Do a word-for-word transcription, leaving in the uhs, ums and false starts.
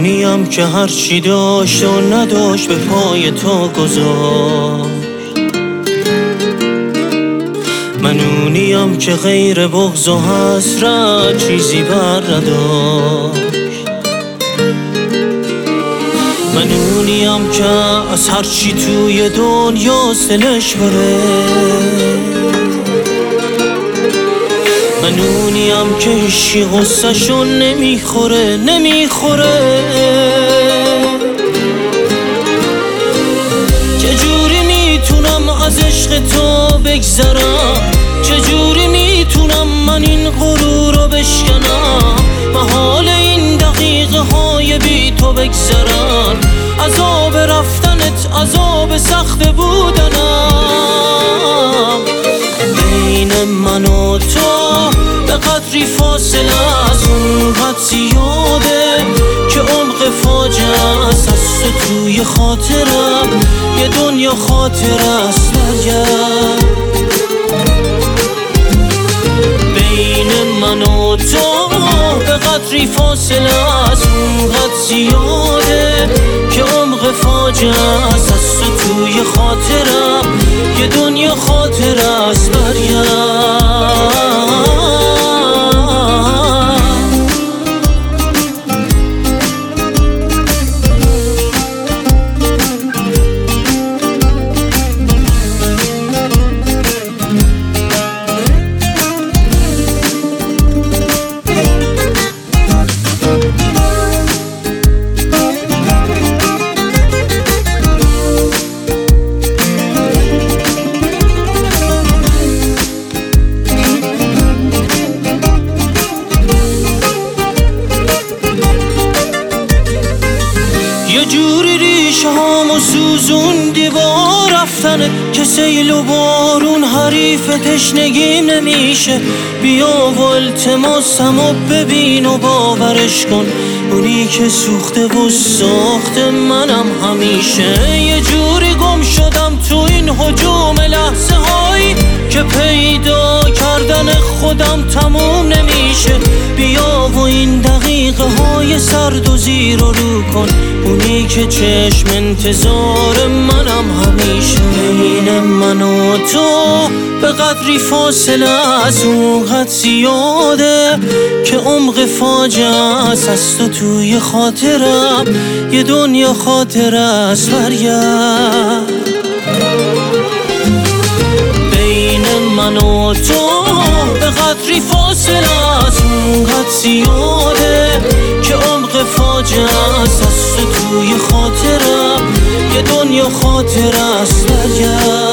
اونیم که هرچی داشت و نداشت به پای تو گذاشت. من اونیم که غیر بغض و حسرت چیزی بر نداشت. من اونیم که از هرچی توی دنیا دلش بره. من اونیم که هیچی غصه‌شون نمیخوره نمیخوره. چجوری میتونم از عشق تو بگذرم؟ چجوری میتونم من این غرور رو بشکنم؟ محال این دقیقه های بی تو بگذرن. عذاب رفتنت عذاب سخت بودنم. بین من و تو به قدری فاصله از اونقدر زیاده که عمق فاجعه است از تو توی خاطرم. یه دنیا خاطره است برگرد. بین من و تو به قدری فاصله از اونقدر زیاده که عمق فاجعه است از تو توی خاطرم. یه دنیا خاطره است برگرد. یه جوری ریشه هامو سوزوندی با رفتنت که سیل و بارون حریف تشنگیم نمیشه. بیا و التماسمو ببین و باورش کن. اونی که سوخته و ساخت منم همیشه. یه جوری گم شدم تو این هجوم لحظه هایی که پیدا کردن خودم تموم نمیشه. بیا و این دقیقه های سرد و زیر و رو کن. اونی که چشم انتظار منم همیشه. بین من و تو به قدری فاصله از اونقدر زیاده که عمق فاجعه است از تو توی خاطرم. یه دنیا خاطره است برگرد. بین من و تو به قدری فاصله از اونقدر زیاده که عمق فاجعه است از تو توی خاطرم. یه دنیا خاطره است برگرد.